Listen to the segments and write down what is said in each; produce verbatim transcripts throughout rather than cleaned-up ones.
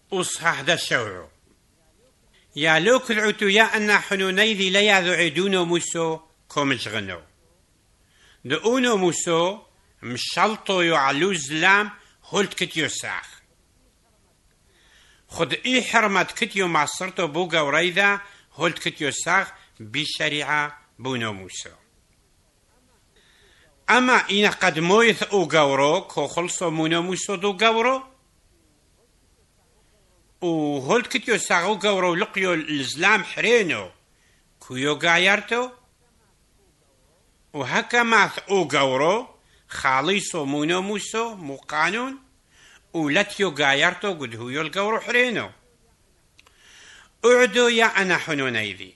أصحح دا الشوع يا لوك العتو يا أنا حنوني ذي ليا ذعدونو موسو كومش غنو دؤونو موسو مشالطو يعلو زلام هولت كتيو ساخ خد إي حرمت كتيو معصرتو بوغا وريدا هولت كتيو ساخ بشريعة بونو موسو أما إنا قد مويث أو غورو كو خلصو مونو موسو دو غورو و هولت كتيو ساخ أو غورو لقيو الزلام حرينو كويو غايرتو وهكا ماث أو غورو خاليصو مونو موسو مو قانون ولاتيو غايرتو قد هو يلقورو حرينو اعدو يا أنا حنونيذي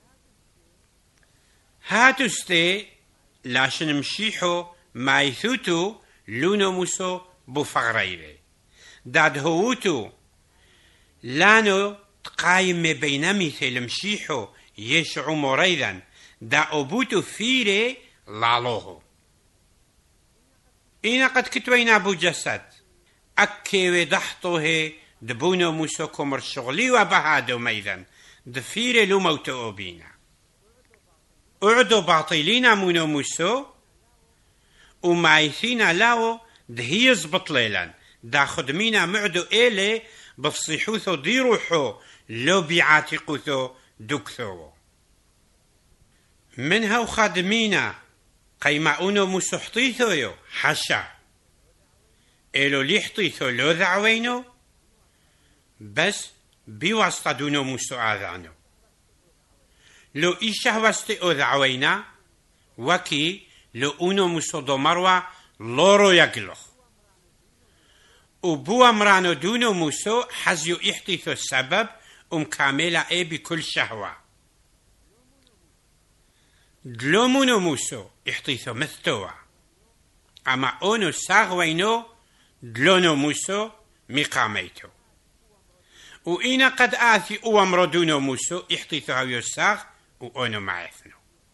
هاتو ستي لاشن مشيحو مايثوتو لونو موسو بفغريذي داد هوتو لانو تقايم بين مثل مشيحو يشعو مريضا دا أبوتو فيري لالوهو إنا قد كتوين أبو جسد أكي وضحطوه دبونو موسو كمر شغلي وبهادو ميذن دفيري لو موتو أبينا أعدو باطلين مونو موسو ومايثين لاو دهيز بطليلا دا خدمينا معدو إلي بفصيحوثو ديروحو لو بيعاتقوثو دكثو منها وخادمينا قيماؤونو موسو حطيثو يو حشا إلو ليحطيثو لو ذعوينو بس بواسطة دونو موسو آذانو لو إيشه واسطي أو ذعوينا وكي لو أونو موسو دو مروة لورو يقلخ وبو أمرانو دونو موسو حزيو إحطيثو السبب أم كاملة إي بكل شهوة دلومونو موسو إحطيثو مثتوى أما أونو ساغوينو دلونو موسو مقاميتو وإنا قد آثي أوامرو دونو موسو إحطيثو هاو ساغ وأونو معثنو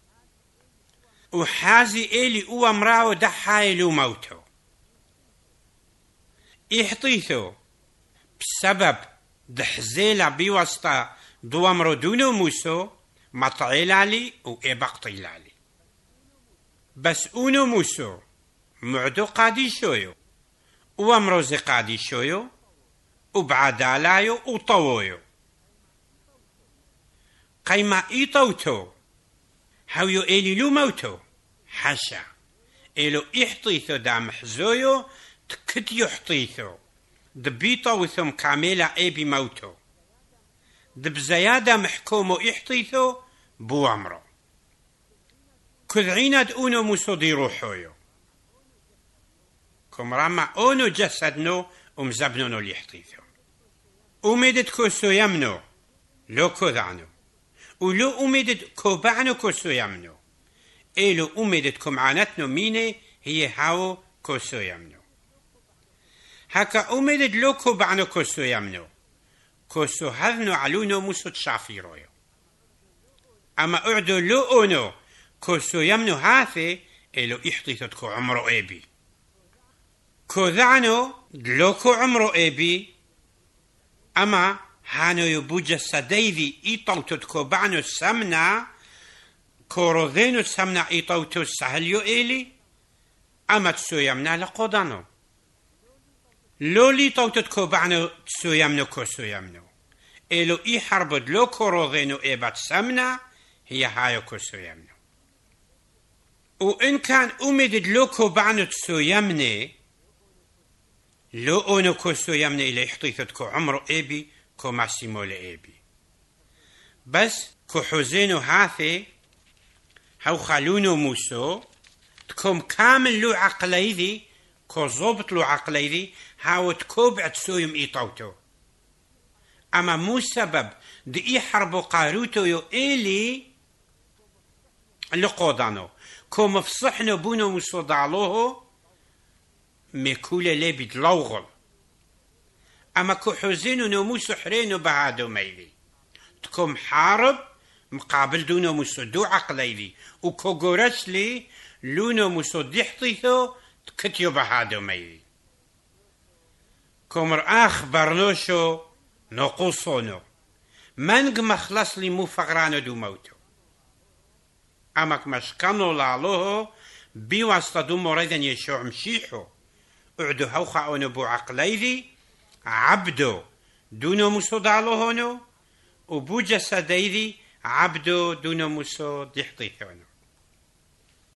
وحازي إلي أوامراو دحايلو موتو إحطيثو بسبب دحزيلا بواسطة دوامرو دونو موسو مطعيلالي وإبقطيلالي بس أونو موسو معدو قادي شويو وامروزي قادي شويو وبعدالايو وطويو قيما إيطوتو هاويو إلي لو موتو حشا إلو إحطيثو دا محزويو تكت يحطيثو دبيطو ثم كاميلا إيبي موتو دبزيادة محكومو إحطيثو بو عمرو كذعينة أونو موسو دي روحويو كمراما أونو جسدنو ومزبنونو ليحطيثو أميدت كوسو يمنو لو كذعنو ولو أميدت كوبعنو كوسو يمنو إلو أميدت كمعانتنو ميني هي هاو كوسو يمنو هكا أميدت لو كوبعنو كوسو يمنو كوسو هذنو علونو موسو تشافيرويو أما أعدو لو أونو كوسو يمنو هاثي إلو إحطيثتكو عمرو إيبي كوذعنو دلوكو عمرو إيبي أما هانو يبوجة سديذي إيطوتتكو بعنو السمنة كوروذينو السمنة إيطوتو السهليو إيلي أما تسو يمنا لقودانو لولي طوتتكو بعنو تسو يمنو كوسو يمنو إلو إي حرب دلو كوروذينو إيبات سمنة هي هايو كوسو يمنو وإن كان أمد دلوكو بعنو تسو يمني لو أونو كوسو يمني إلي حطيثتكو عمرو إيبي كو ماسيمو لإيبي بس كو حوزينو هاثي هاو خالونو موسو تكوم كامل لو عقليذي كو زوبط لو عقليذي هاو تكوب عتسويم إيطوتو أما مو سبب دي حربو قاروتو يو إلي لقودانو كو مفصحنو بونو موسو دعلوهو ميكولة لابي دلوغل أما كو حوزينو نموسو حرينو بهادو ميلي تكوم حارب مقابل دونو موسو دو عقليلي وكو قرسلي لونو موسو ديحطيثو تكتيو بهادو ميلي كومر آخ برنوشو نقصونو منق مخلص لي مو فقرانو دو موتو أماك مشكانو لالوه بواسطة دو مريدن يشوع مشيحو اعدو هوخا أنو عقليذي عبدو دونو مسو دالوهونو وبو جسديذي عبدو دونو مسو ديحطيثونو